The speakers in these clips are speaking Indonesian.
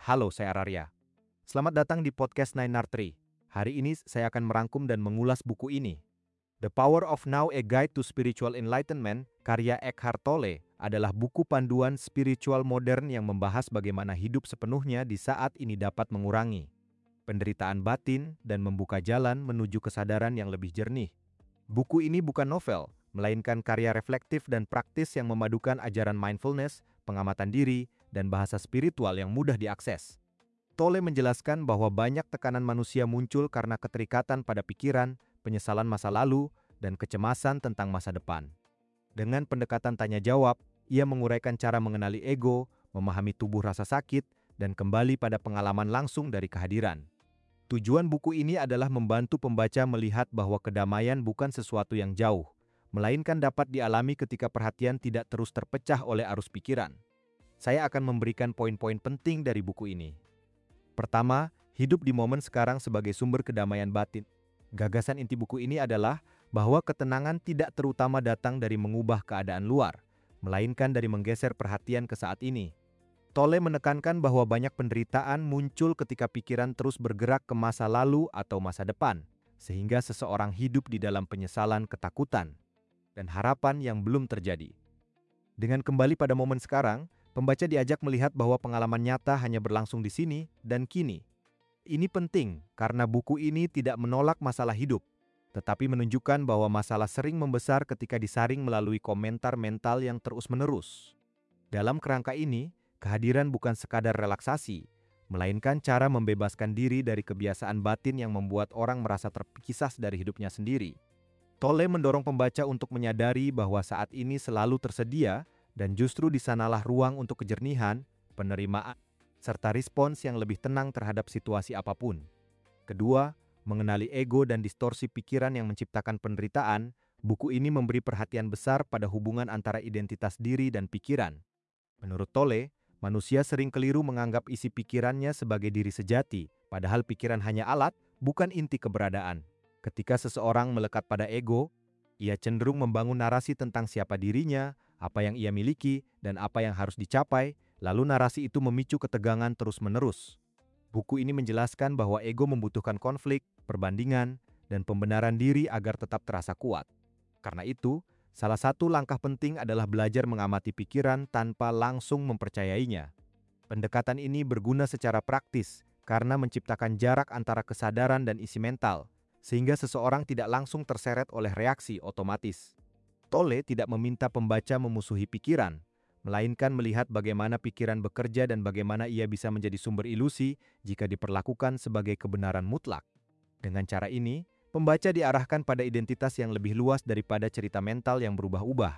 Halo, saya Araria. Selamat datang di podcast Nine Tree. Hari ini saya akan merangkum dan mengulas buku ini. The Power of Now: A Guide to Spiritual Enlightenment, karya Eckhart Tolle, adalah buku panduan spiritual modern yang membahas bagaimana hidup sepenuhnya di saat ini dapat mengurangi penderitaan batin dan membuka jalan menuju kesadaran yang lebih jernih. Buku ini bukan novel, melainkan karya reflektif dan praktis yang memadukan ajaran mindfulness, pengamatan diri, dan bahasa spiritual yang mudah diakses. Tolle menjelaskan bahwa banyak tekanan manusia muncul karena keterikatan pada pikiran, penyesalan masa lalu, dan kecemasan tentang masa depan. Dengan pendekatan tanya-jawab, ia menguraikan cara mengenali ego, memahami tubuh rasa sakit, dan kembali pada pengalaman langsung dari kehadiran. Tujuan buku ini adalah membantu pembaca melihat bahwa kedamaian bukan sesuatu yang jauh, melainkan dapat dialami ketika perhatian tidak terus terpecah oleh arus pikiran. Saya akan memberikan poin-poin penting dari buku ini. Pertama, hidup di momen sekarang sebagai sumber kedamaian batin. Gagasan inti buku ini adalah bahwa ketenangan tidak terutama datang dari mengubah keadaan luar, melainkan dari menggeser perhatian ke saat ini. Tolle menekankan bahwa banyak penderitaan muncul ketika pikiran terus bergerak ke masa lalu atau masa depan, sehingga seseorang hidup di dalam penyesalan, ketakutan, dan harapan yang belum terjadi. Dengan kembali pada momen sekarang, pembaca diajak melihat bahwa pengalaman nyata hanya berlangsung di sini dan kini. Ini penting karena buku ini tidak menolak masalah hidup, tetapi menunjukkan bahwa masalah sering membesar ketika disaring melalui komentar mental yang terus-menerus. Dalam kerangka ini, kehadiran bukan sekadar relaksasi, melainkan cara membebaskan diri dari kebiasaan batin yang membuat orang merasa terpisah dari hidupnya sendiri. Tolle mendorong pembaca untuk menyadari bahwa saat ini selalu tersedia dan justru di sanalah ruang untuk kejernihan, penerimaan, serta respons yang lebih tenang terhadap situasi apapun. Kedua, mengenali ego dan distorsi pikiran yang menciptakan penderitaan, buku ini memberi perhatian besar pada hubungan antara identitas diri dan pikiran. Menurut Tolle, manusia sering keliru menganggap isi pikirannya sebagai diri sejati, padahal pikiran hanya alat, bukan inti keberadaan. Ketika seseorang melekat pada ego, ia cenderung membangun narasi tentang siapa dirinya, apa yang ia miliki, dan apa yang harus dicapai, lalu narasi itu memicu ketegangan terus-menerus. Buku ini menjelaskan bahwa ego membutuhkan konflik, perbandingan, dan pembenaran diri agar tetap terasa kuat. Karena itu, salah satu langkah penting adalah belajar mengamati pikiran tanpa langsung mempercayainya. Pendekatan ini berguna secara praktis karena menciptakan jarak antara kesadaran dan isi mental, sehingga seseorang tidak langsung terseret oleh reaksi otomatis. Tolle tidak meminta pembaca memusuhi pikiran, melainkan melihat bagaimana pikiran bekerja dan bagaimana ia bisa menjadi sumber ilusi jika diperlakukan sebagai kebenaran mutlak. Dengan cara ini, pembaca diarahkan pada identitas yang lebih luas daripada cerita mental yang berubah-ubah.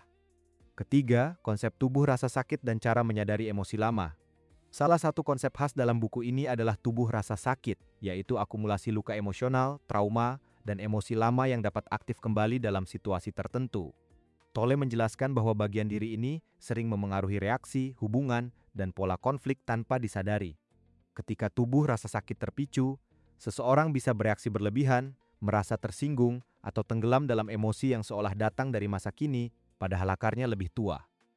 Ketiga, konsep tubuh rasa sakit dan cara menyadari emosi lama. Salah satu konsep khas dalam buku ini adalah tubuh rasa sakit, yaitu akumulasi luka emosional, trauma, dan emosi lama yang dapat aktif kembali dalam situasi tertentu. Tolle menjelaskan bahwa bagian diri ini sering memengaruhi reaksi, hubungan, dan pola konflik tanpa disadari. Ketika tubuh rasa sakit terpicu, seseorang bisa bereaksi berlebihan, merasa tersinggung, atau tenggelam dalam emosi yang seolah datang dari masa kini, padahal akarnya lebih tua.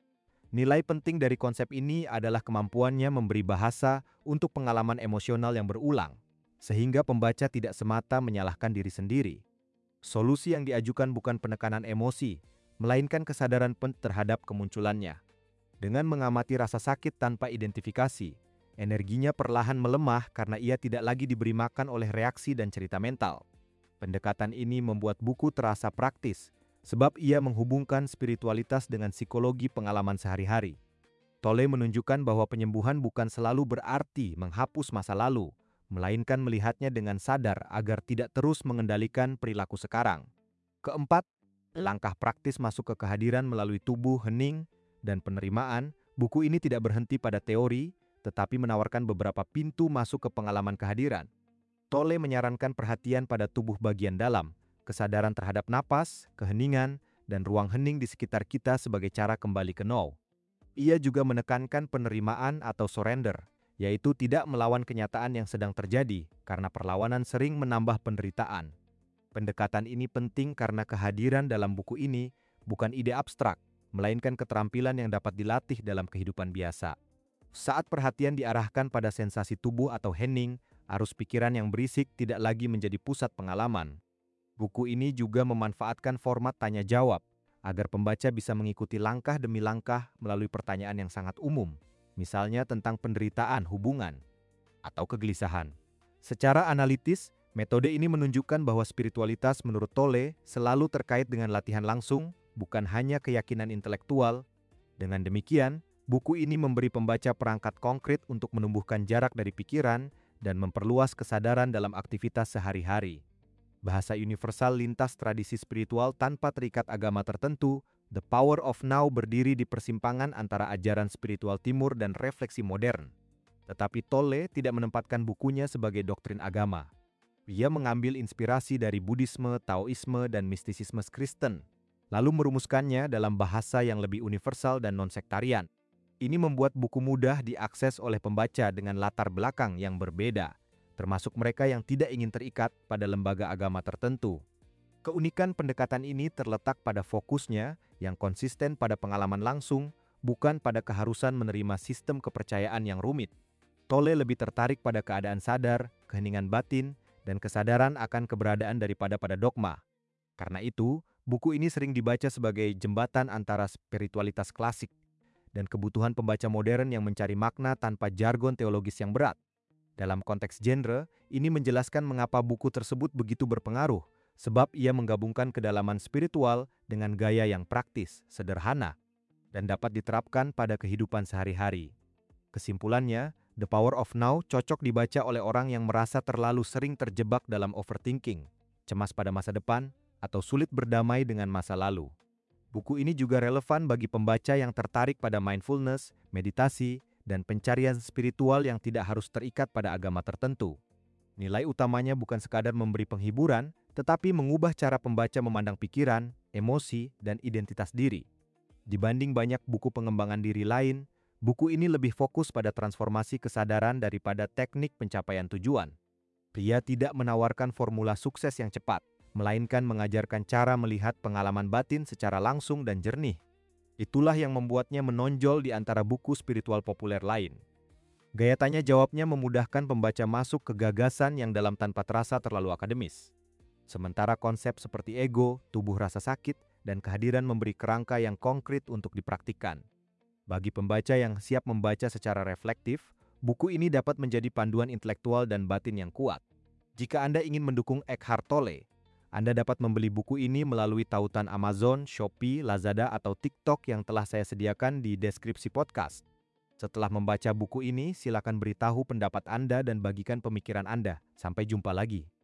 Nilai penting dari konsep ini adalah kemampuannya memberi bahasa untuk pengalaman emosional yang berulang, sehingga pembaca tidak semata menyalahkan diri sendiri. Solusi yang diajukan bukan penekanan emosi, melainkan kesadaran terhadap kemunculannya. Dengan mengamati rasa sakit tanpa identifikasi, energinya perlahan melemah karena ia tidak lagi diberi makan oleh reaksi dan cerita mental. Pendekatan ini membuat buku terasa praktis, sebab ia menghubungkan spiritualitas dengan psikologi pengalaman sehari-hari. Tolle menunjukkan bahwa penyembuhan bukan selalu berarti menghapus masa lalu, melainkan melihatnya dengan sadar agar tidak terus mengendalikan perilaku sekarang. Keempat, langkah praktis masuk ke kehadiran melalui tubuh, hening, dan penerimaan. Buku ini tidak berhenti pada teori, tetapi menawarkan beberapa pintu masuk ke pengalaman kehadiran. Tolle menyarankan perhatian pada tubuh bagian dalam, kesadaran terhadap napas, keheningan, dan ruang hening di sekitar kita sebagai cara kembali ke now. Ia juga menekankan penerimaan atau surrender, yaitu tidak melawan kenyataan yang sedang terjadi, karena perlawanan sering menambah penderitaan. Pendekatan ini penting karena kehadiran dalam buku ini bukan ide abstrak, melainkan keterampilan yang dapat dilatih dalam kehidupan biasa. Saat perhatian diarahkan pada sensasi tubuh atau hening, arus pikiran yang berisik tidak lagi menjadi pusat pengalaman. Buku ini juga memanfaatkan format tanya-jawab, agar pembaca bisa mengikuti langkah demi langkah melalui pertanyaan yang sangat umum, misalnya tentang penderitaan hubungan atau kegelisahan. Secara analitis, metode ini menunjukkan bahwa spiritualitas menurut Tolle selalu terkait dengan latihan langsung, bukan hanya keyakinan intelektual. Dengan demikian, buku ini memberi pembaca perangkat konkret untuk menumbuhkan jarak dari pikiran dan memperluas kesadaran dalam aktivitas sehari-hari. Bahasa universal lintas tradisi spiritual tanpa terikat agama tertentu, The Power of Now berdiri di persimpangan antara ajaran spiritual timur dan refleksi modern. Tetapi Tolle tidak menempatkan bukunya sebagai doktrin agama. Ia mengambil inspirasi dari Buddhisme, Taoisme, dan mistisisme Kristen, lalu merumuskannya dalam bahasa yang lebih universal dan non-sektarian. Ini membuat buku mudah diakses oleh pembaca dengan latar belakang yang berbeda, termasuk mereka yang tidak ingin terikat pada lembaga agama tertentu. Keunikan pendekatan ini terletak pada fokusnya yang konsisten pada pengalaman langsung, bukan pada keharusan menerima sistem kepercayaan yang rumit. Tolle lebih tertarik pada keadaan sadar, keheningan batin, dan kesadaran akan keberadaan daripada pada dogma. Karena itu, buku ini sering dibaca sebagai jembatan antara spiritualitas klasik dan kebutuhan pembaca modern yang mencari makna tanpa jargon teologis yang berat. Dalam konteks genre, ini menjelaskan mengapa buku tersebut begitu berpengaruh, sebab ia menggabungkan kedalaman spiritual dengan gaya yang praktis, sederhana, dan dapat diterapkan pada kehidupan sehari-hari. Kesimpulannya, The Power of Now cocok dibaca oleh orang yang merasa terlalu sering terjebak dalam overthinking, cemas pada masa depan, atau sulit berdamai dengan masa lalu. Buku ini juga relevan bagi pembaca yang tertarik pada mindfulness, meditasi, dan pencarian spiritual yang tidak harus terikat pada agama tertentu. Nilai utamanya bukan sekadar memberi penghiburan, tetapi mengubah cara pembaca memandang pikiran, emosi, dan identitas diri. Dibanding banyak buku pengembangan diri lain, buku ini lebih fokus pada transformasi kesadaran daripada teknik pencapaian tujuan. Pria tidak menawarkan formula sukses yang cepat, melainkan mengajarkan cara melihat pengalaman batin secara langsung dan jernih. Itulah yang membuatnya menonjol di antara buku spiritual populer lain. Gaya tanya jawabnya memudahkan pembaca masuk ke gagasan yang dalam tanpa terasa terlalu akademis. Sementara konsep seperti ego, tubuh rasa sakit, dan kehadiran memberi kerangka yang konkret untuk dipraktikkan. Bagi pembaca yang siap membaca secara reflektif, buku ini dapat menjadi panduan intelektual dan batin yang kuat. Jika Anda ingin mendukung Eckhart Tolle, Anda dapat membeli buku ini melalui tautan Amazon, Shopee, Lazada, atau TikTok yang telah saya sediakan di deskripsi podcast. Setelah membaca buku ini, silakan beritahu pendapat Anda dan bagikan pemikiran Anda. Sampai jumpa lagi.